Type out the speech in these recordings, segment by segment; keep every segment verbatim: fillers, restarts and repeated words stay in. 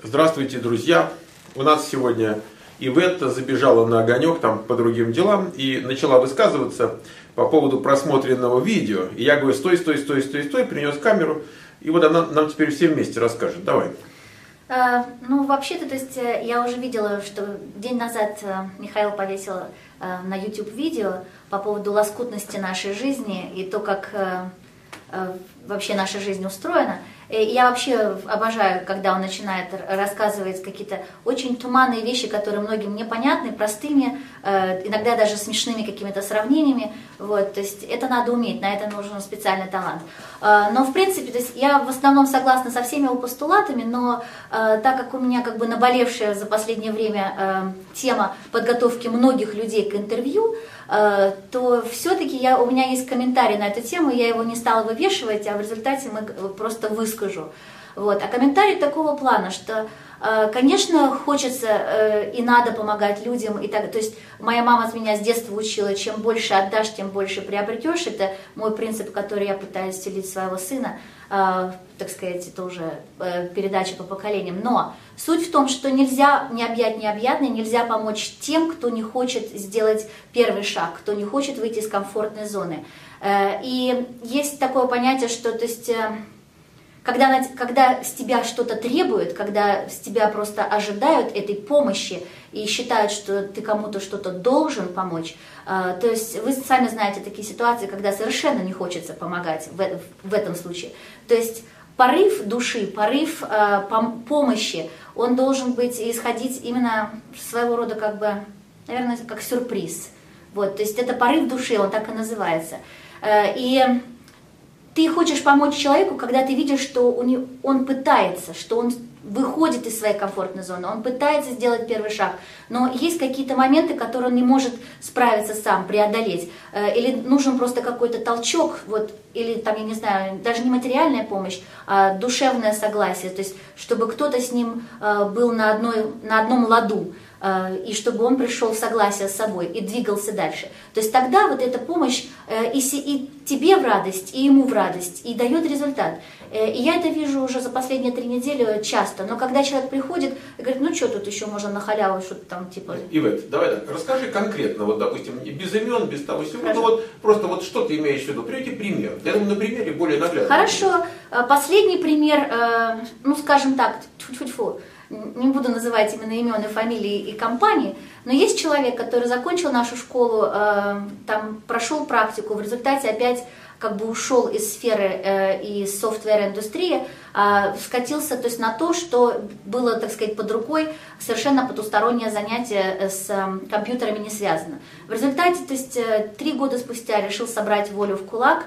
Здравствуйте, друзья! У нас сегодня Иветта забежала на огонек там по другим делам и начала высказываться по поводу просмотренного видео. И я говорю, стой, стой, стой, стой, стой, принес камеру. И вот она нам теперь все вместе расскажет. Давай. Uh, ну, вообще-то, то есть, я уже видела, что день назад Михаил повесил uh, на YouTube видео по поводу лоскутности нашей жизни и то, как uh, uh, вообще наша жизнь устроена. И я вообще обожаю, когда он начинает рассказывать какие-то очень туманные вещи, которые многим непонятны, простыми, uh, иногда даже смешными какими-то сравнениями. Вот, то есть это надо уметь, на это нужен специальный талант. Uh, но в принципе, то есть я в основном согласна со всеми его постулатами, но uh, так как у меня как бы наболевшая за последнее время uh, тема подготовки многих людей к интервью, uh, то все-таки я, у меня есть комментарий на эту тему, я его не стала вывешивать, а в результате мы просто выскажу. Вот. А комментарий такого плана, что, конечно, хочется и надо помогать людям. И так, то есть моя мама меня с детства учила, чем больше отдашь, тем больше приобретешь. Это мой принцип, который я пытаюсь вселить в своего сына. Так сказать, это уже передача по поколениям. Но суть в том, что нельзя не объять необъятное, нельзя помочь тем, кто не хочет сделать первый шаг, кто не хочет выйти из комфортной зоны. И есть такое понятие, что, то есть, когда, когда с тебя что-то требуют, когда с тебя просто ожидают этой помощи и считают, что ты кому-то что-то должен помочь, то есть вы сами знаете такие ситуации, когда совершенно не хочется помогать в, в этом случае. То есть порыв души, порыв помощи, он должен быть исходить именно своего рода, как бы, наверное, как сюрприз. Вот, то есть это порыв души, он так и называется. И ты хочешь помочь человеку, когда ты видишь, что он пытается, что он выходит из своей комфортной зоны, он пытается сделать первый шаг, но есть какие-то моменты, которые он не может справиться сам, преодолеть. Или нужен просто какой-то толчок, вот, или там, я не знаю, даже не материальная помощь, а душевное согласие, то есть чтобы кто-то с ним был на, одной, на одном ладу, и чтобы он пришел в согласие с собой и двигался дальше. То есть тогда вот эта помощь и, и тебе в радость, и ему в радость, и дает результат. И я это вижу уже за последние три недели часто. Но когда человек приходит и говорит, ну что тут еще можно на халяву, что-то там типа... Ивет, давай так, расскажи конкретно, вот допустим, без имен, без того всего, ну вот просто вот что ты имеешь в виду, приведи пример. Я думаю, на примере более наглядно. Хорошо, последний пример, ну скажем так, тьфу-тьфу-тьфу, не буду называть именно имен и фамилии и компании, но есть человек, который закончил нашу школу, э, там прошел практику, в результате опять как бы ушел из сферы э, и софтвер-индустрии, э, скатился то есть, на то, что было, так сказать, под рукой, совершенно потустороннее занятие с э, компьютерами не связано. В результате, то есть, э, три года спустя решил собрать волю в кулак,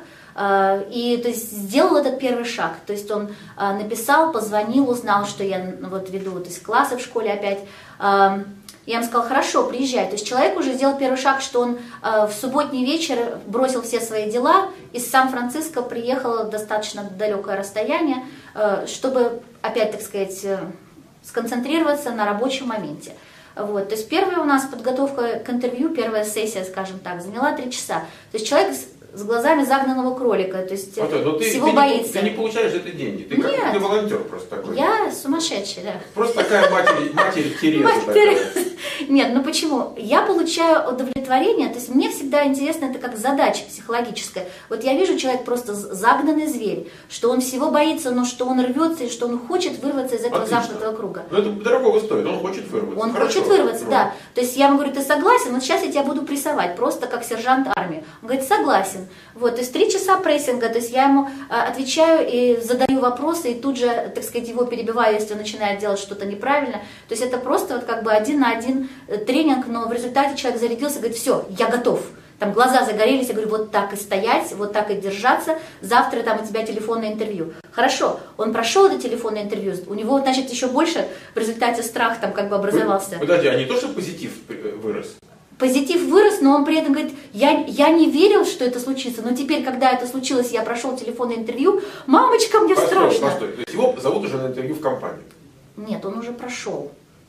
и то есть, сделал этот первый шаг, то есть он а, написал, позвонил, узнал, что я вот, веду то есть, классы в школе опять. А, я ему сказала, хорошо, приезжай. То есть человек уже сделал первый шаг, что он а, в субботний вечер бросил все свои дела, из Сан-Франциско приехал в достаточно далекое расстояние, а, чтобы опять, так сказать, сконцентрироваться на рабочем моменте. Вот. То есть первая у нас подготовка к интервью, первая сессия, скажем так, заняла три часа. То есть человек с глазами загнанного кролика, то есть а то, ты, всего ты боится. Не, ты не получаешь за это деньги, ты Нет, как ты волонтер просто такой. Я сумасшедшая, да. Просто такая матерь, матерь Тереза такая. Нет, ну почему? Я получаю удовлетворение, то есть мне всегда интересно, это как задача психологическая. Вот я вижу, человек просто загнанный зверь, что он всего боится, но что он рвется и что он хочет вырваться из этого Отлично. замкнутого круга. Но это дорогого стоит, он хочет вырваться. Он Хорошо. хочет вырваться, ну. да. То есть я ему говорю, ты согласен? Вот сейчас я тебя буду прессовать, просто как сержант армии. Он говорит, согласен. Вот, то есть три часа прессинга, то есть я ему а, отвечаю и задаю вопросы, и тут же, так сказать, его перебиваю, если он начинает делать что-то неправильно. То есть это просто вот как бы один на один тренинг, но в результате человек зарядился, говорит, все, я готов. Там глаза загорелись, я говорю, вот так и стоять, вот так и держаться, завтра там у тебя телефонное интервью. Хорошо, он прошел это телефонное интервью, у него, значит, еще больше в результате страх там как бы образовался. Подожди, а не то, что позитив вырос? Позитив вырос, но он при этом говорит, я, я не верил, что это случится, но теперь, когда это случилось, я прошел телефонное интервью, мамочка, мне постой, страшно. Постой. То есть его зовут уже на интервью в компанию? Нет, он уже прошел.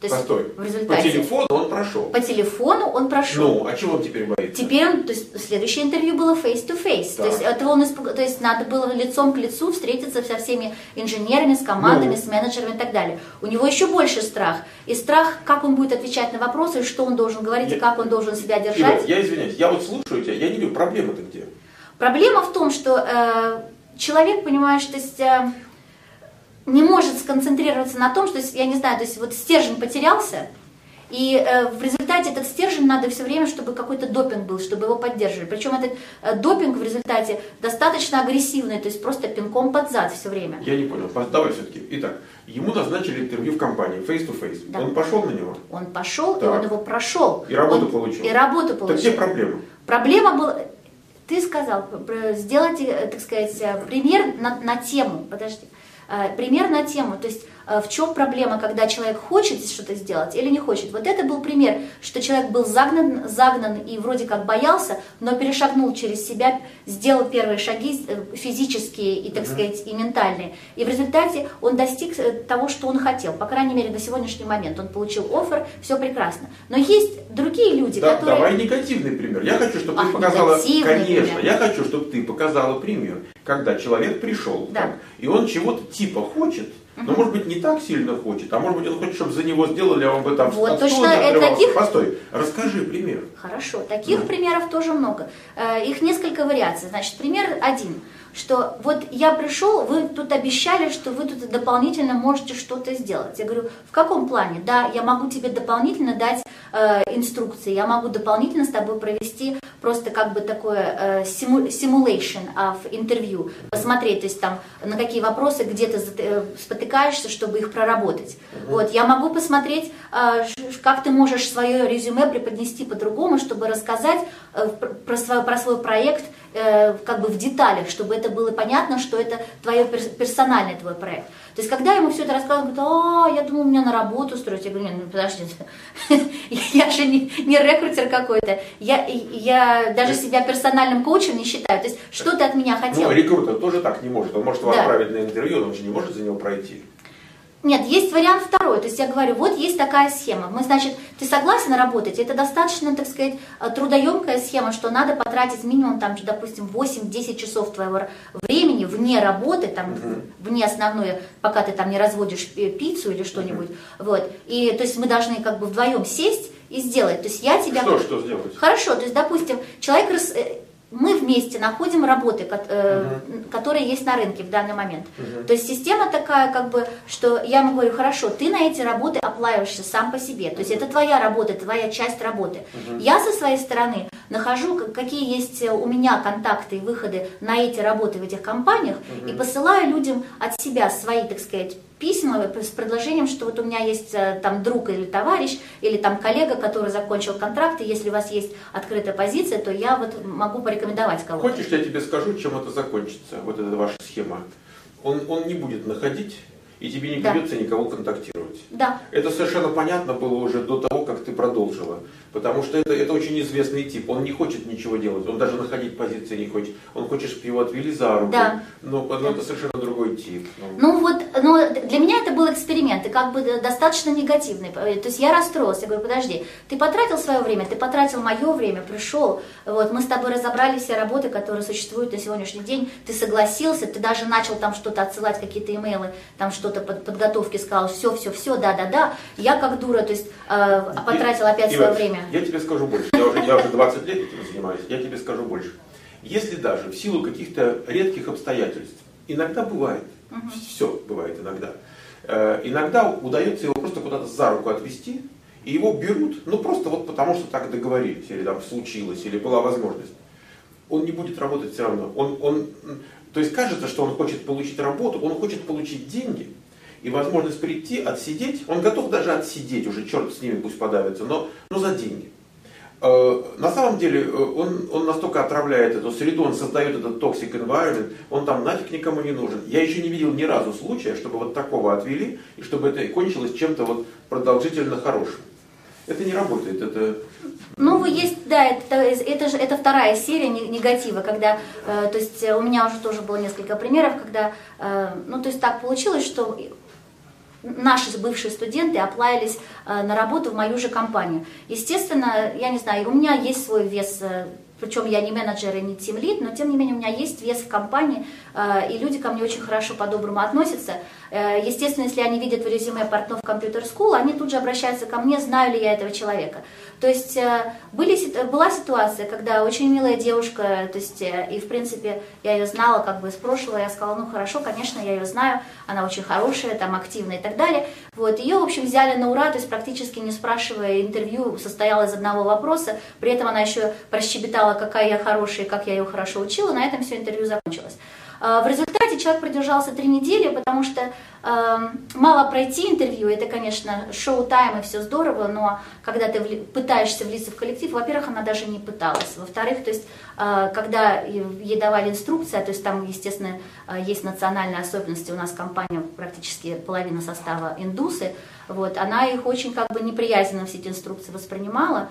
То есть Постой. в результате... По телефону он прошел. По телефону он прошел. Ну, а чего он теперь боится? Теперь он, то есть следующее интервью было face-to-face. То есть, этого он испуг... то есть надо было лицом к лицу встретиться со всеми инженерами, с командами, ну. с менеджерами и так далее. У него еще больше страх. И страх, как он будет отвечать на вопросы, что он должен говорить я... и как он должен себя держать. Ира, я извиняюсь, я вот слушаю тебя, я не вижу, проблема-то где? Проблема в том, что э, человек, понимаешь, то есть... Э, не может сконцентрироваться на том, что, я не знаю, то есть вот стержень потерялся, и э, в результате этот стержень надо все время, чтобы какой-то допинг был, чтобы его поддерживали. Причем этот э, допинг в результате достаточно агрессивный, то есть просто пинком под зад все время. Я не понял, давай все-таки. Итак, ему назначили интервью в компании, face-to-face. Да. Он пошел на него? Он пошел, так. и он его прошел. И работу он, получил? И работу получил. Так где проблема? Проблема была... Ты сказал, сделать, так сказать, пример на, на тему, подожди. Пример на тему, то есть в чем проблема, когда человек хочет что-то сделать или не хочет. Вот это был пример, что человек был загнан, загнан и вроде как боялся, но перешагнул через себя, сделал первые шаги физические и, так сказать, и ментальные. И в результате он достиг того, что он хотел. По крайней мере, на сегодняшний момент он получил оффер, все прекрасно. Но есть другие люди, да, которые... Давай негативный пример. Я хочу, чтобы а, ты показала... Конечно, пример. я хочу, чтобы ты показала пример, когда человек пришел, да. так, и он чего-то типа хочет, но, может быть, не так сильно хочет, а может быть, он хочет, чтобы за него сделали, а он бы там... Вот точно, это таких... Постой, расскажи пример. Хорошо, таких да. примеров тоже много. Их несколько вариаций. Значит, пример один, что вот я пришел, вы тут обещали, что вы тут дополнительно можете что-то сделать. Я говорю, в каком плане? Да, я могу тебе дополнительно дать э, инструкции, я могу дополнительно с тобой провести просто как бы такое simulation of интервью, посмотреть, то есть там на какие вопросы где ты спотыкаешься, чтобы их проработать. Uh-huh. Вот, я могу посмотреть, как ты можешь свое резюме преподнести по-другому, чтобы рассказать про свой, про свой проект как бы в деталях, чтобы это было понятно, что это твой персональный твой проект. То есть, когда я ему все это рассказывала, он говорит, а, я думал, меня на работу устроить. Я говорю, нет, ну подожди, я же не, не рекрутер какой-то, я, я даже себя персональным коучем не считаю. То есть, что ты от меня хотел? Ну, рекрутер тоже так не может, он может его да. отправить на интервью, он же не может за него пройти. Нет, есть вариант второй, то есть я говорю, вот есть такая схема, мы, значит, ты согласен работать, это достаточно, так сказать, трудоемкая схема, что надо потратить минимум, там, допустим, восемь-десять часов твоего времени вне работы, там, uh-huh. вне основной, пока ты там не разводишь пиццу или что-нибудь, uh-huh. вот, и, то есть мы должны как бы вдвоем сесть и сделать, то есть я тебя... Что, что сделать? Хорошо, то есть, допустим, человек... Рас... Мы вместе находим работы, uh-huh. которые есть на рынке в данный момент. Uh-huh. То есть система такая, как бы, что я ему говорю, хорошо, ты на эти работы оплаиваешься сам по себе. То есть uh-huh. это твоя работа, твоя часть работы. Uh-huh. Я со своей стороны нахожу, какие есть у меня контакты и выходы на эти работы в этих компаниях, uh-huh. и посылаю людям от себя свои, так сказать, письма с предложением, что вот у меня есть там друг или товарищ, или там коллега, который закончил контракт, и если у вас есть открытая позиция, то я вот могу порекомендовать кого-то. Хочешь, я тебе скажу, чем это закончится, вот эта ваша схема? Он, он не будет находить, и тебе не придется да. никого контактировать. Да. Это совершенно понятно было уже до того, как ты продолжила. Потому что это, это очень известный тип. Он не хочет ничего делать, он даже находить позиции не хочет. Он хочет, чтобы его отвели за руку. Да. Но, но да. это совершенно другой тип. Ну вот, но для меня это был эксперимент, и как бы достаточно негативный. То есть я расстроилась, я говорю, подожди, ты потратил свое время, ты потратил мое время, пришел, вот, мы с тобой разобрали все работы, которые существуют на сегодняшний день, ты согласился, ты даже начал там что-то отсылать, какие-то имейлы, там что-то под подготовки, сказал, все, все, все, да, да, да. Я как дура, то есть э, потратил опять и, свое и, время. Я тебе скажу больше, я уже, я уже двадцать лет этим занимаюсь, я тебе скажу больше. Если даже в силу каких-то редких обстоятельств, иногда бывает, угу. все бывает иногда, э, иногда удается его просто куда-то за руку отвести, и его берут, ну просто вот потому, что так договорились, или там случилось, или была возможность. Он не будет работать все равно. Он, он, то есть кажется, что он хочет получить работу, он хочет получить деньги, и возможность прийти, отсидеть, он готов даже отсидеть, уже черт с ними пусть подавится, но, но за деньги. Э, на самом деле он, он настолько отравляет эту среду, он создает этот toxic environment, он там нафиг никому не нужен. Я еще не видел ни разу случая, чтобы вот такого отвели, и чтобы это кончилось чем-то вот продолжительно хорошим. Это не работает, это... Ну, есть, да, это, это, же, это вторая серия негатива, когда, э, то есть у меня уже тоже было несколько примеров, когда, э, ну, то есть так получилось, что наши бывшие студенты оплавились на работу в мою же компанию. Естественно, я не знаю, у меня есть свой вес, причем я не менеджер и не тимлид, но тем не менее у меня есть вес в компании, и люди ко мне очень хорошо по-доброму относятся. Естественно, если они видят в резюме Портнов Computer School, они тут же обращаются ко мне, знаю ли я этого человека. То есть были, была ситуация, когда очень милая девушка, то есть, и в принципе я ее знала как бы с прошлого, я сказала, ну хорошо, конечно, я ее знаю, она очень хорошая, там активная и так далее. Вот, ее, в общем, взяли на ура, то есть практически не спрашивая, интервью состояло из одного вопроса, при этом она еще прощебетала, какая я хорошая, как я ее хорошо учила, на этом все интервью закончилось. В результате человек продержался три недели, потому что э, мало пройти интервью, это, конечно, шоу-тайм и все здорово, но когда ты вли- пытаешься влиться в коллектив, во-первых, она даже не пыталась, во-вторых, то есть, э, когда ей давали инструкция, то есть там, естественно, э, есть национальные особенности, у нас компания практически половина состава индусы, вот, она их очень как бы неприязненно все эти инструкции воспринимала,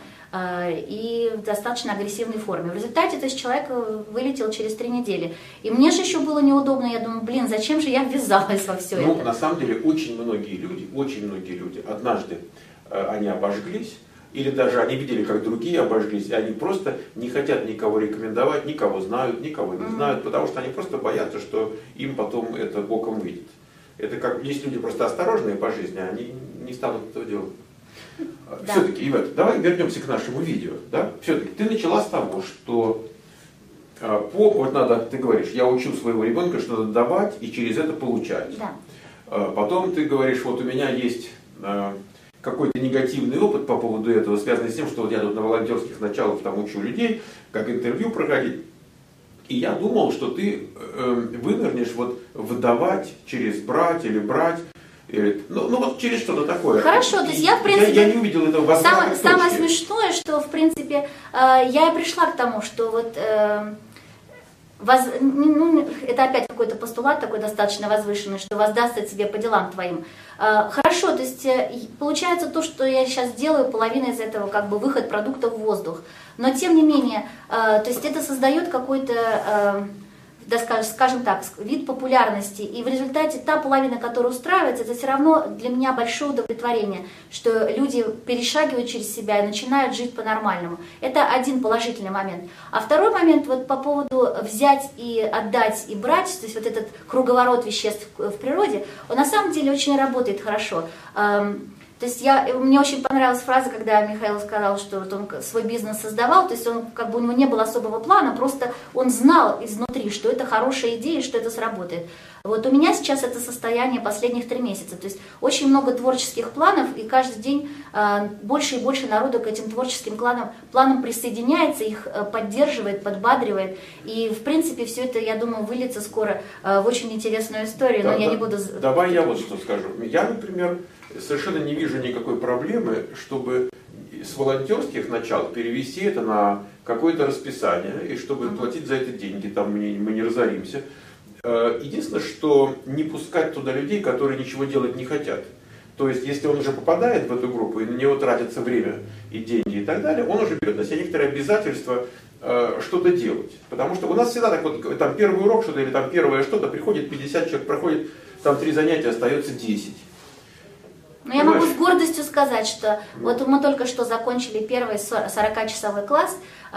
и в достаточно агрессивной форме. В результате, то есть, человек вылетел через три недели. И мне же еще было неудобно, я думаю, блин, зачем же я ввязалась во все ну, это? На самом деле, очень многие люди, очень многие люди, однажды э, они обожглись, или даже они видели, как другие обожглись, и они просто не хотят никого рекомендовать, никого знают, никого не mm-hmm. знают, потому что они просто боятся, что им потом это боком выйдет. Это как, есть люди просто осторожные по жизни, они не станут этого делать. Да. Все-таки, Ивет, давай вернемся к нашему видео. Да? Все-таки ты начала с того, что э, по, вот надо, ты говоришь, я учу своего ребенка, что надо давать и через это получать. Да. Э, потом ты говоришь, вот у меня есть э, какой-то негативный опыт по поводу этого, связанный с тем, что вот я тут на волонтерских началах там учу людей, как интервью проходить. И я думал, что ты э, вынырнешь вот выдавать через брать или брать. Или, ну, ну вот через что-то такое. Хорошо, то есть я в принципе... Я, я не увидел этого возврата Самое, к точке. самое смешное, что в принципе э, я и пришла к тому, что вот... Э, воз, ну, это опять какой-то постулат такой достаточно возвышенный, что воздастся тебе по делам твоим. Э, хорошо, то есть э, получается то, что я сейчас делаю, половина из этого как бы выход продукта в воздух. Но тем не менее, э, то есть это создает какой-то... Э, да, скажем так, вид популярности, и в результате та половина, которая устраивается, это все равно для меня большое удовлетворение, что люди перешагивают через себя и начинают жить по-нормальному. Это один положительный момент. А второй момент, вот по поводу взять и отдать и брать, то есть вот этот круговорот веществ в природе, он на самом деле очень работает хорошо. То есть я, мне очень понравилась фраза, когда Михаил сказал, что вот он свой бизнес создавал, то есть он, как бы у него не было особого плана, просто он знал изнутри, что это хорошая идея, что это сработает. Вот у меня сейчас это состояние последних три месяца, то есть очень много творческих планов, и каждый день э, больше и больше народу к этим творческим планам, планам присоединяется, их э, поддерживает, подбадривает, и в принципе все это, я думаю, выльется скоро э, в очень интересную историю, да, но да, я не буду... Давай я вот что скажу. Я, например, совершенно не вижу никакой проблемы, чтобы с волонтерских начал перевести это на какое-то расписание, и чтобы mm-hmm. платить за это деньги, там мы не, мы не разоримся. Единственное, что не пускать туда людей, которые ничего делать не хотят. То есть, если он уже попадает в эту группу, и на него тратится время и деньги и так далее, он уже берет на себя некоторые обязательства э, что-то делать. Потому что у нас всегда так вот, там первый урок что-то, или там первое что-то, приходит пятьдесят человек, проходит там три занятия, остается десять. Но я могу с гордостью сказать, что вот мы только что закончили первый сорокачасовой класс,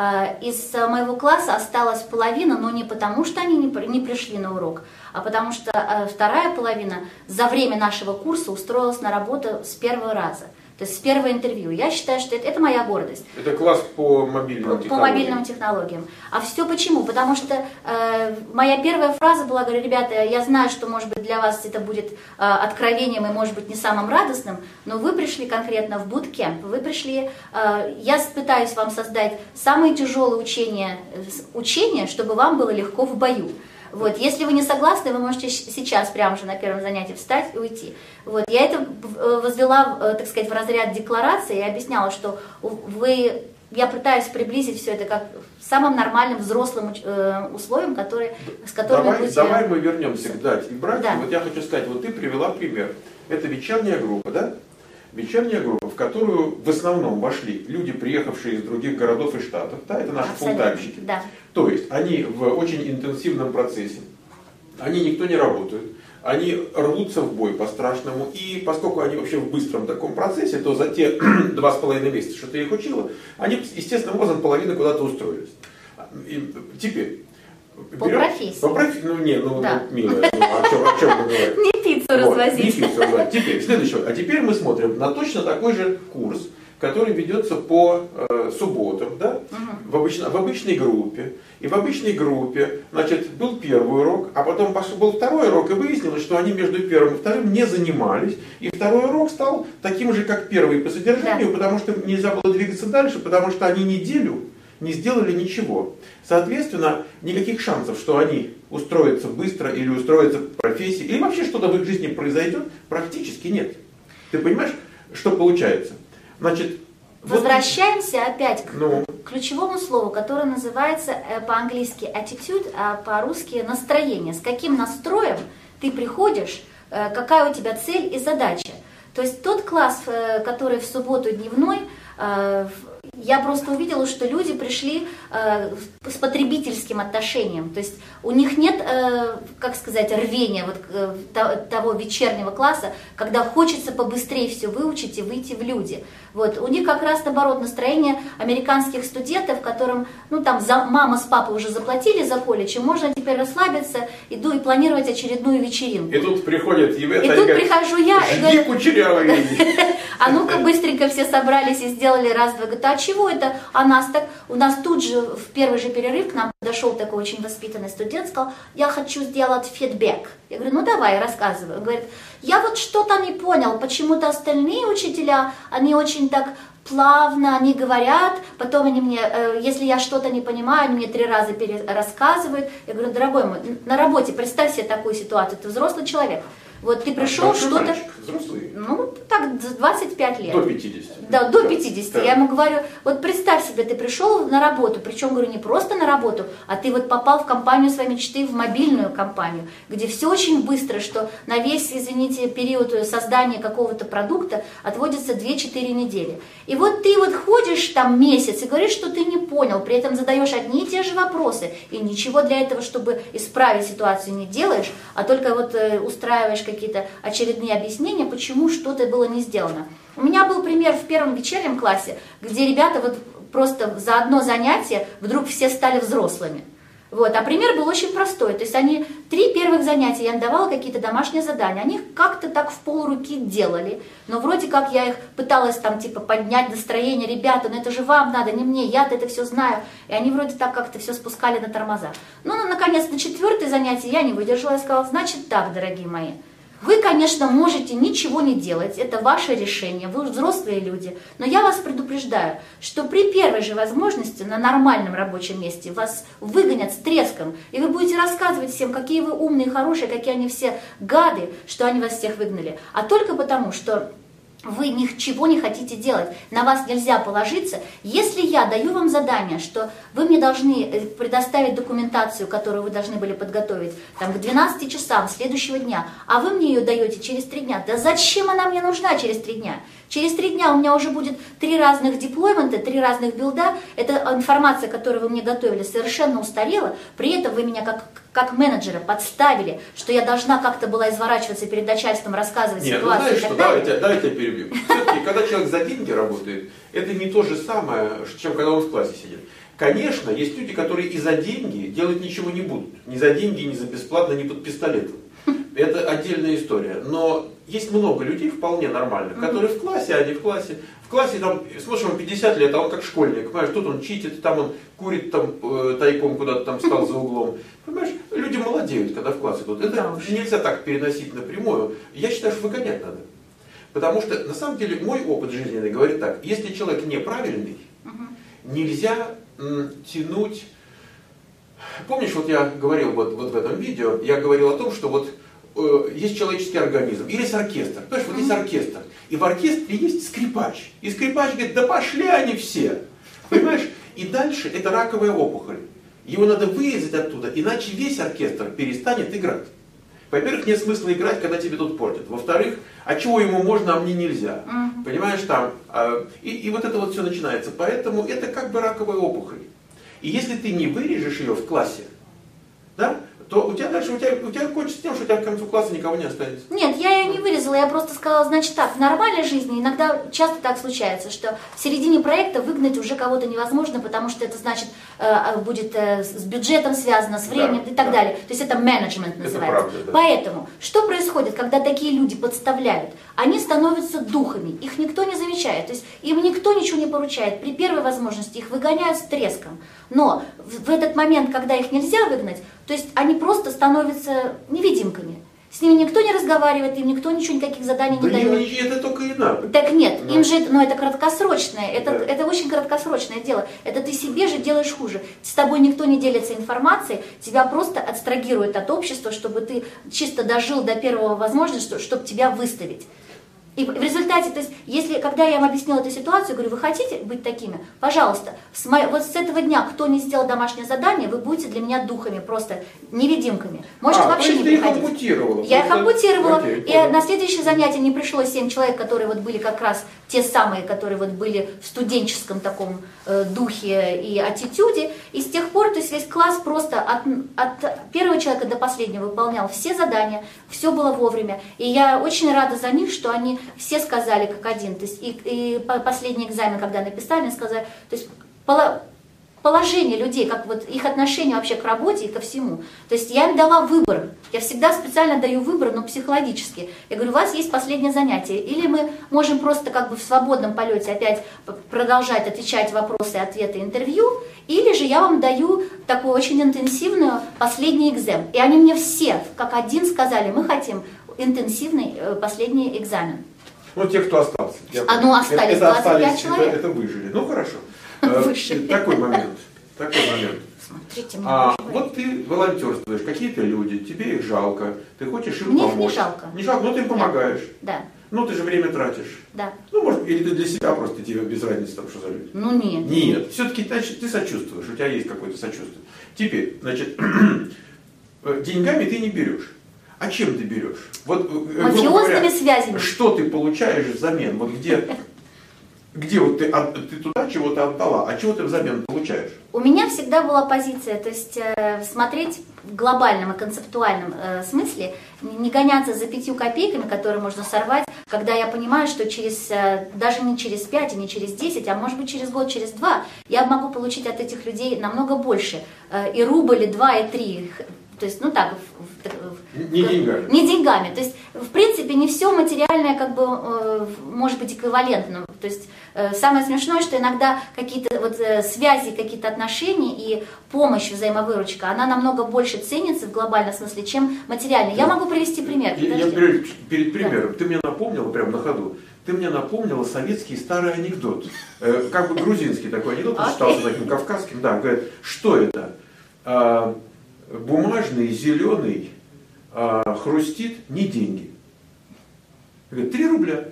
из моего класса осталась половина, но не потому, что они не пришли на урок, а потому что вторая половина за время нашего курса устроилась на работу с первого раза. То есть с первого интервью. Я считаю, что это, это моя гордость. Это класс по мобильным по, технологиям. По мобильным технологиям. А все почему? Потому что э, моя первая фраза была, говорю, ребята, я знаю, что, может быть, для вас это будет э, откровением и, может быть, не самым радостным, но вы пришли конкретно в буткемп, вы пришли, э, я пытаюсь вам создать самые тяжелые учения, учения, чтобы вам было легко в бою. Вот. Если вы не согласны, вы можете сейчас прямо же на первом занятии встать и уйти. Вот. Я это возвела, так сказать, в разряд декларации и объясняла, что вы, я пытаюсь приблизить все это как самым нормальным взрослым условиям, которые, с которыми давай, будете... Давай мы вернемся к дать и брать. Да. Вот я хочу сказать, вот ты привела пример. Это вечерняя группа, да? Вечерняя группа, в которую в основном вошли люди, приехавшие из других городов и штатов, да, это наши фултаймщики. Да. То есть они в очень интенсивном процессе они никто не работают. Они рвутся в бой по-страшному, и поскольку они вообще в быстром таком процессе, то за те два с половиной месяца, что ты их учила, они естественным образом половину куда-то устроились. И теперь... По берем, профессии. По профессии, ну не, ну, да. ну милая, ну, о чем, о чем мы говорим? Не пиццу вот, развозить. Не пиццу развозить. Теперь, следующий. А теперь мы смотрим на точно такой же курс, который ведется по э, субботам, да? Угу. в, обычно, в обычной группе. И в обычной группе, значит, был первый урок, а потом был второй урок, и выяснилось, что они между первым и вторым не занимались. И второй урок стал таким же, как первый по содержанию, да. потому что нельзя было двигаться дальше, потому что они неделю не сделали ничего. Соответственно, никаких шансов, что они устроятся быстро или устроятся в профессии, или вообще что-то в их жизни произойдет, практически нет. Ты понимаешь, что получается? Значит, возвращаемся вот, опять к ну, ключевому слову, которое называется по-английски attitude, а по-русски настроение. С каким настроем ты приходишь, какая у тебя цель и задача. То есть тот класс, который в субботу дневной, я просто увидела, что люди пришли э, с потребительским отношением. То есть у них нет, э, как сказать, рвения вот, э, того вечернего класса, когда хочется побыстрее все выучить и выйти в люди. Вот. У них как раз наоборот настроение американских студентов, которым ну, там, за, мама с папой уже заплатили за колледж, и можно теперь расслабиться, иду и планировать очередную вечеринку. И тут приходит Ивета, и тут говорит, прихожу я и говорю, кучерявый. А ну-ка быстренько все собрались и сделали раз-два. Говорят, а чего это? А нас так... У нас тут же в первый же перерыв к нам подошел такой очень воспитанный студент, сказал, я хочу сделать фидбэк. Я говорю, ну давай, рассказывай. Он говорит, я вот что-то не понял, почему-то остальные учителя, они очень так плавно, они говорят, потом они мне, э, если я что-то не понимаю, они мне три раза перерассказывают. Я говорю, дорогой мой, на работе представь себе такую ситуацию, ты взрослый человек. Вот ты пришел, а что-то... Взрослый? Ну, так, двадцать пять лет. До пятидесяти. Да, до пятидесяти. Да. Я ему говорю, вот представь себе, ты пришел на работу, причем, говорю, не просто на работу, а ты вот попал в компанию своей мечты, в мобильную компанию, где все очень быстро, что на весь, извините, период создания какого-то продукта отводится две-четыре недели. И вот ты вот ходишь там месяц и говоришь, что ты не понял, при этом задаешь одни и те же вопросы, и ничего для этого, чтобы исправить ситуацию, не делаешь, а только вот э, устраиваешь какие-то очередные объяснения, почему что-то было не сделано. У меня был пример в первом вечернем классе, где ребята вот просто за одно занятие вдруг все стали взрослыми. Вот. А пример был очень простой. То есть они три первых занятия, я им давала какие-то домашние задания, они как-то так в полруки делали, но вроде как я их пыталась там типа поднять настроение, ребята, ну это же вам надо, не мне, я-то это все знаю. И они вроде так как-то все спускали на тормоза. Ну, ну наконец, на четвертое занятие я не выдержала и сказала, значит так, дорогие мои, вы, конечно, можете ничего не делать, это ваше решение, вы взрослые люди, но я вас предупреждаю, что при первой же возможности на нормальном рабочем месте вас выгонят с треском, и вы будете рассказывать всем, какие вы умные, хорошие, какие они все гады, что они вас всех выгнали, а только потому, что вы ничего не хотите делать, на вас нельзя положиться. Если я даю вам задание, что вы мне должны предоставить документацию, которую вы должны были подготовить там, к двенадцати часам следующего дня, а вы мне ее даете через три дня, да зачем она мне нужна через три дня? Через три дня у меня уже будет три разных деплоймента, три разных билда. Эта информация, которую вы мне готовили, совершенно устарела. При этом вы меня как, как менеджера подставили, что я должна как-то была изворачиваться перед начальством, рассказывать Нет, ситуацию. Ну, знаешь что, давай, давай, давай я тебя перебью. Все-таки, когда человек за деньги работает, это не то же самое, чем когда он в классе сидит. Конечно, есть люди, которые и за деньги делать ничего не будут. Ни за деньги, ни за бесплатно, ни под пистолетом. Это отдельная история. Но есть много людей вполне нормальных, которые в классе, а не в классе. В классе, там, смотришь, ему пятьдесят лет, а он как школьник. Понимаешь, тут он читит, там он курит там, э, тайком куда-то там встал за углом. Понимаешь, люди молодеют, когда в класс идут. Это да нельзя так переносить напрямую. Я считаю, что выгонять надо. Потому что, на самом деле, мой опыт жизненный говорит так. Если человек неправильный, нельзя м, тянуть... Помнишь, вот я говорил вот, вот в этом видео, я говорил о том, что вот э, есть человеческий организм, или есть оркестр. Понимаешь, вот есть оркестр. И в оркестре есть скрипач. И скрипач говорит, да пошли они все. Понимаешь? И дальше это раковая опухоль. Его надо вырезать оттуда, иначе весь оркестр перестанет играть. Во-первых, нет смысла играть, когда тебе тут портят. Во-вторых, а чего ему можно, а мне нельзя. Mm-hmm. Понимаешь, там. Э, и, и вот это вот все начинается. Поэтому это как бы раковая опухоль. И если ты не вырежешь ее в классе, да, то у тебя дальше, у тебя, у тебя кончится тем, что у тебя к концу класса никого не останется. Нет, я ее не вырезала, я просто сказала, значит так, в нормальной жизни иногда часто так случается, что в середине проекта выгнать уже кого-то невозможно, потому что это значит э, будет э, с бюджетом связано, с временем, да, и так, да, далее. То есть это менеджмент называется. Это правда, да. Поэтому, что происходит, когда такие люди подставляют? Они становятся духами, их никто не замечает, то есть им никто ничего не поручает. При первой возможности их выгоняют с треском. Но в, в этот момент, когда их нельзя выгнать, то есть они просто становятся невидимками. С ними никто не разговаривает, им никто ничего, никаких заданий да не дает. Не, это только и надо. Так нет, но... им же, но это краткосрочное, это, да. это очень краткосрочное дело. Это ты себе же делаешь хуже. С тобой никто не делится информацией, тебя просто абстрагируют от общества, чтобы ты чисто дожил до первого возможности, чтобы тебя выставить. И в результате, то есть, если, когда я им объяснила эту ситуацию, говорю, вы хотите быть такими? Пожалуйста, с мо... вот с этого дня, кто не сделал домашнее задание, вы будете для меня духами, просто невидимками. Можете а, вообще не приходить. Их ампутировала. Я просто... их ампутировала, окей, и понял. На следующее занятие не пришло семь человек, которые вот были как раз те самые, которые вот были в студенческом таком э, духе и аттитюде. И с тех пор, то есть весь класс просто от, от первого человека до последнего выполнял все задания, все было вовремя. И я очень рада за них, что они все сказали как один, то есть и, и последний экзамен, когда написали, сказали, то есть положение людей, как вот их отношение вообще к работе и ко всему. То есть я им дала выбор, я всегда специально даю выбор, но психологически. Я говорю, у вас есть последнее занятие, или мы можем просто как бы в свободном полете опять продолжать отвечать вопросы, ответы, интервью, или же я вам даю такую очень интенсивную последний экзамен. И они мне все, как один, сказали, мы хотим интенсивный э, последний экзамен. Ну, те, кто остался. А, ну, остались это, двадцать пять остались, человек. Это, это выжили. Ну, хорошо. Выжили. Такой момент. Такой момент. Смотрите, а, вот ты волонтерствуешь, какие-то люди, тебе их жалко, ты хочешь им Мне помочь. Мне их не жалко. Не жалко, но ты им помогаешь. Да. Ну, ты же время тратишь. Да. Ну, может, или ты для себя просто, тебе без разницы, там, что за люди. Ну, нет. Нет. Все-таки, значит, ты сочувствуешь, у тебя есть какое-то сочувствие. Теперь, значит, деньгами ты не берешь. А чем ты берешь? Вот, мафиозными связями. Что ты получаешь взамен? Вот где, где вот ты, ты туда чего-то отдала, а чего ты взамен получаешь? У меня всегда была позиция, то есть э, смотреть в глобальном и концептуальном э, смысле, не гоняться за пятью копейками, которые можно сорвать, когда я понимаю, что через, э, даже не через пять, и не через десять, а может быть через год, через два, я могу получить от этих людей намного больше. Э, и рубль, и два, и три. То есть, ну так, в, в, не деньгами. Не деньгами. То есть, в принципе, не все материальное как бы э, может быть эквивалентным. То есть, э, самое смешное, что иногда какие-то вот э, связи, какие-то отношения и помощь, взаимовыручка, она намного больше ценится в глобальном смысле, чем материальная. Я могу привести пример. Я, я перед, перед примером, да. Ты мне напомнила прямо на ходу, ты мне напомнила советский старый анекдот. Э, как бы грузинский такой анекдот, он считался таким кавказским. Да, говорит, что это? А, бумажный, зеленый, а, хрустит, не деньги. Говорит, три рубля.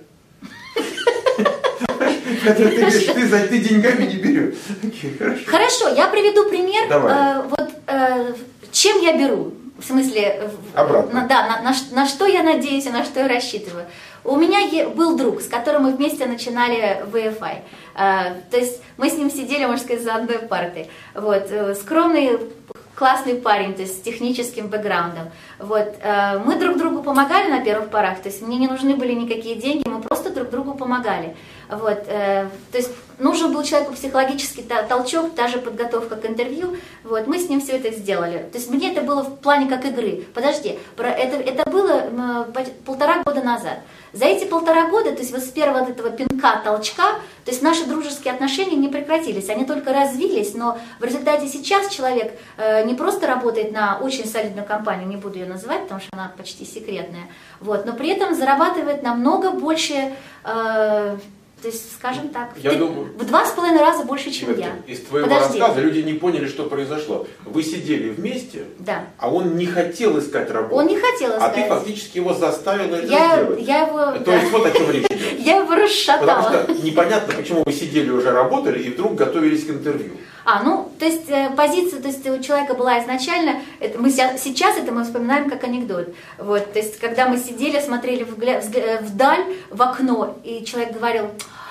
Ты деньгами не берешь. Хорошо, я приведу пример. Вот чем я беру. В смысле, обратно. Да, на, на, на что я надеюсь и на что я рассчитываю. У меня был друг, с которым мы вместе начинали ви эф ай. А, то есть мы с ним сидели, можно сказать, за одной партой. Вот, скромный, классный парень, то есть с техническим бэкграундом. Вот, а, мы друг другу помогали на первых порах, то есть мне не нужны были никакие деньги, мы просто друг другу помогали. Вот, а, то есть нужен был человеку психологический толчок, та же подготовка к интервью. Вот, мы с ним все это сделали. То есть мне это было в плане как игры. Подожди, это, это было полтора года назад. За эти полтора года, то есть вот с первого вот этого пинка, толчка, то есть наши дружеские отношения не прекратились, они только развились, но в результате сейчас человек э, не просто работает на очень солидную компанию, не буду ее называть, потому что она почти секретная, вот, но при этом зарабатывает намного больше, э, то есть, скажем так, я в, думаю, в два с половиной раза больше, чем я. Из твоего Подожди. рассказа люди не поняли, что произошло. Вы сидели вместе, да. А он не хотел искать работу. Он не хотел искать. А ты фактически его заставила это я, сделать. Я его, То да. есть вот о чем речь идет. Я его расшатала. Потому что непонятно, почему вы сидели уже работали и вдруг готовились к интервью. А, ну, то есть э, позиция, то есть у человека была изначально, это мы сейчас это мы вспоминаем как анекдот. Вот, то есть когда мы сидели, смотрели вгля, вдаль, в окно, и человек говорил: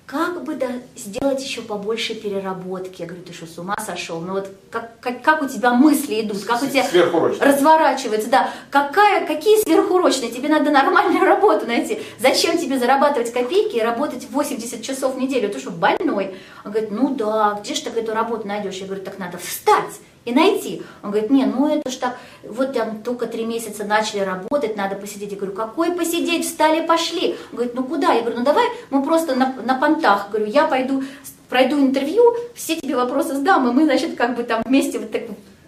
как бы да, сделать еще побольше переработки. Я говорю, ты что, с ума сошел? Ну вот как, как, как у тебя мысли идут, как у тебя разворачивается, да, какая, какие сверхурочные, тебе надо нормальную работу найти. Зачем тебе зарабатывать копейки и работать восемьдесят часов в неделю? Ты что, больной? Он говорит, ну да, где же ты эту работу найдешь? Я говорю, так надо встать и найти. Он говорит, не, ну это ж так, вот там только три месяца начали работать, надо посидеть. Я говорю, какой посидеть, встали, пошли. Он говорит, ну куда? Я говорю, ну давай мы просто на, на понтах. Говорю, я пойду, пройду интервью, все тебе вопросы сдам, и мы, значит, как бы там вместе вот так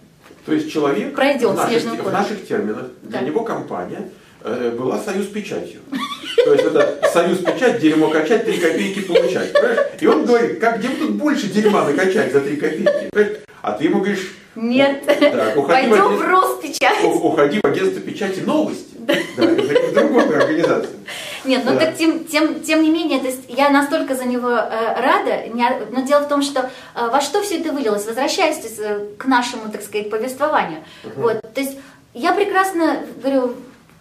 То есть человек пройдем в наших, в наших терминах, для да. него компания э, была союз печатью. То есть это союз печать, дерьмо качать, три копейки получать. Понимаешь? И он говорит, как, где тут больше дерьма накачать за три копейки? Понимаешь? А ты ему говоришь, нет, да, пойдем в, в Роспечать. Уходи в агентство печати новости. Да. Да, в другую организацию. Нет, ну да. так тем, тем, тем не менее, то есть я настолько за него э, рада, не, но дело в том, что э, во что все это вылилось, возвращаясь э, к нашему, так сказать, повествованию. Угу. Вот, то есть я прекрасно говорю,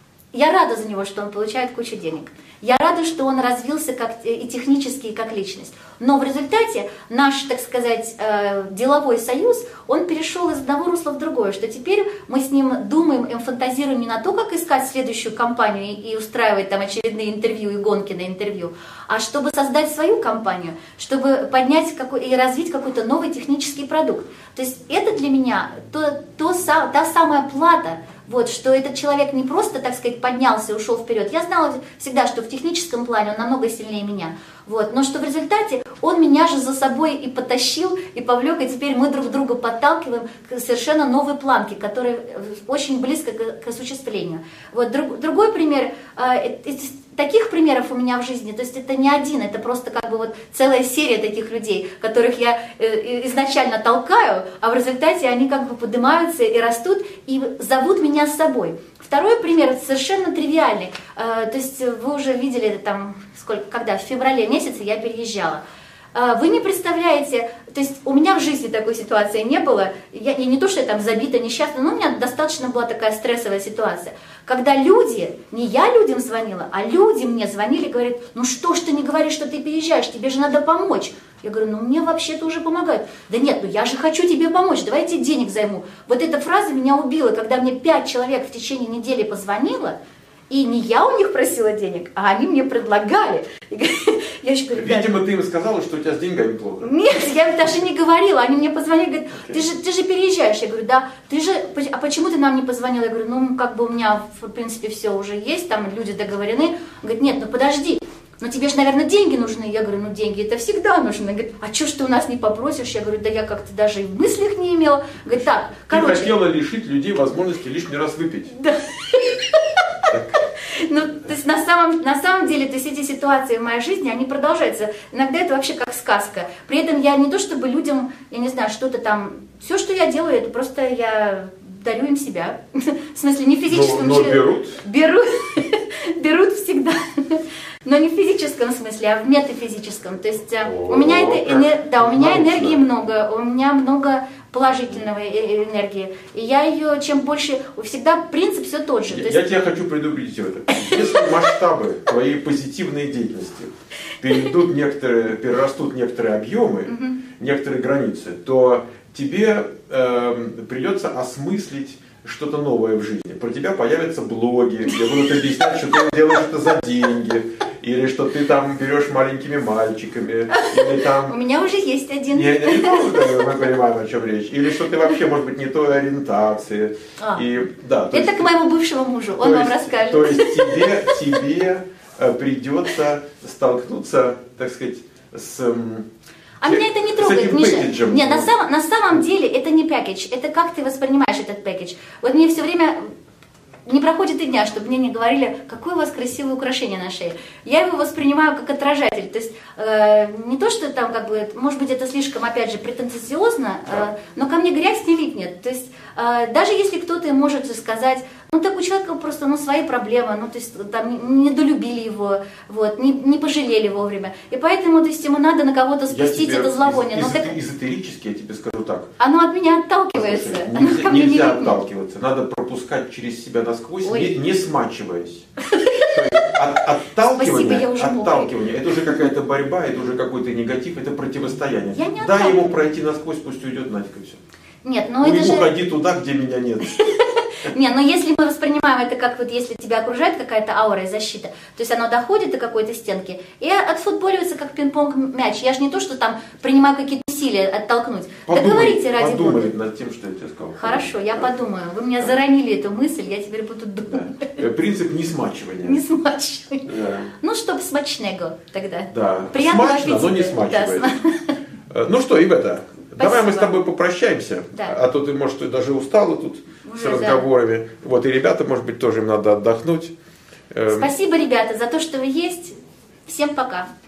я рада за него, что он получает кучу денег. Я рада, что он развился как и технически, и как личность. Но в результате наш, так сказать, деловой союз, он перешел из одного русла в другое, что теперь мы с ним думаем и фантазируем не на то, как искать следующую компанию и устраивать там очередные интервью и гонки на интервью, а чтобы создать свою компанию, чтобы поднять какой, и развить какой-то новый технический продукт. То есть это для меня то, то, та самая плата, вот, что этот человек не просто, так сказать, поднялся и ушел вперед. Я знала всегда, что в техническом плане он намного сильнее меня. Вот, но что в результате он меня же за собой и потащил, и повлек, и теперь мы друг друга подталкиваем к совершенно новой планке, которая очень близко к, к осуществлению. Вот, друг, другой пример, э, таких примеров у меня в жизни, то есть это не один, это просто как бы вот целая серия таких людей, которых я э, изначально толкаю, а в результате они как бы поднимаются и растут, и зовут меня с собой. Второй пример совершенно тривиальный, э, то есть вы уже видели там, сколько, когда в феврале месяце я переезжала. Вы не представляете, то есть у меня в жизни такой ситуации не было, я, я не то, что я там забита, несчастна, но у меня достаточно была такая стрессовая ситуация, когда люди, не я людям звонила, а люди мне звонили, говорят, ну что ж ты не говоришь, что ты переезжаешь, тебе же надо помочь. Я говорю, ну мне вообще-то уже помогают. Да нет, ну я же хочу тебе помочь, давай я тебе денег займу. Вот эта фраза меня убила, когда мне пять человек в течение недели позвонило, и не я у них просила денег, а они мне предлагали. Я еще говорю, видимо, ты им сказала, что у тебя с деньгами плохо. Нет, я им даже не говорила. Они мне позвонили, говорят, ты же, ты же переезжаешь. Я говорю, да. Ты же, а почему ты нам не позвонила? Я говорю, ну, как бы у меня, в принципе, все уже есть, там люди договорены. Он говорит, нет, ну подожди, ну тебе же, наверное, деньги нужны. Я говорю, ну деньги это всегда нужны. Он говорит, а что ж ты у нас не попросишь? Я говорю, да я как-то даже и в мыслях не имела. Говорит, так, короче. Ты хотела лишить людей возможности лишний раз выпить. Да. Ну, то есть на самом, на самом деле, то есть эти ситуации в моей жизни, они продолжаются. Иногда это вообще как сказка. При этом я не то, чтобы людям, я не знаю, что-то там, все, что я делаю, это просто я дарю им себя. В смысле, не в физическом. Но, но берут? Берут, берут всегда. Но не в физическом смысле, а в метафизическом. То есть О, у меня, это, энер... да, у меня энергии много, у меня много положительного энергии. И я ее, чем больше, всегда принцип все тот же. Я, есть... я тебя хочу предупредить в этом. Если масштабы твоей позитивной деятельности перейдут некоторые, перерастут некоторые объемы, некоторые границы, то тебе э, придется осмыслить что-то новое в жизни. Про тебя появятся блоги, где будут объяснять, что ты делаешь это за деньги, или что ты там берешь маленькими мальчиками, или там... У меня уже есть один. Не, не, не, мы понимаем, о чем речь. Или что ты вообще, может быть, не той ориентации. А, и, да, это есть, к моему бывшему мужу, он вам есть, расскажет. То есть тебе, тебе придется столкнуться, так сказать, с... А меня это не трогает, Миша. Не, на, сам, на самом деле это не пакетч, это как ты воспринимаешь этот пакетч. Вот мне все время не проходит и дня, чтобы мне не говорили, какое у вас красивое украшение на шее. Я его воспринимаю как отражатель. То есть э, не то, что там как бы, может быть, это слишком, опять же, претенциозно, э, но ко мне грязь не липнет. То есть э, даже если кто-то может сказать, ну так у человека просто ну, свои проблемы, ну то есть там не недолюбили его, вот, не, не пожалели вовремя. И поэтому то есть, ему надо на кого-то спустить это зловоние. Из, но из, как... Эзотерически я тебе скажу так. Оно от меня отталкивается. Слушай, оно нельзя ко мне нельзя не отталкиваться, надо пропускать через себя насквозь, Ой. не, не смачиваясь. То есть, от, отталкивание, Спасибо, я уже отталкивание, это уже какая-то борьба, это уже какой-то негатив, это противостояние. Я не Дай ему пройти насквозь, пусть уйдет, нафиг и все. Нет, но это Уйду, же... ходи туда, где меня нет. Не, но если мы воспринимаем это как вот если тебя окружает какая-то аура и защита, то есть оно доходит до какой-то стенки и отфутболивается как пинг-понг мяч. Я же не то, что там принимаю какие-то усилия оттолкнуть. Подумай, Договорите ради подумай Бога. над тем, что я тебе сказал. Хорошо, я подумаю. Вы меня заронили эту мысль, я теперь буду думать. Да. Принцип несмачивания. Не смачивай. Да. Ну, чтоб смачного тогда. Да. Приятного Смачно, аппетита. но не смачивает. Да. Ну что, Ивета, давай мы с Спасибо. тобой попрощаемся, Да. а то ты, может, и даже устала тут Уже, с разговорами. Да. Вот, и ребята, может быть, тоже им надо отдохнуть. Спасибо, ребята, за то, что вы есть. Всем пока.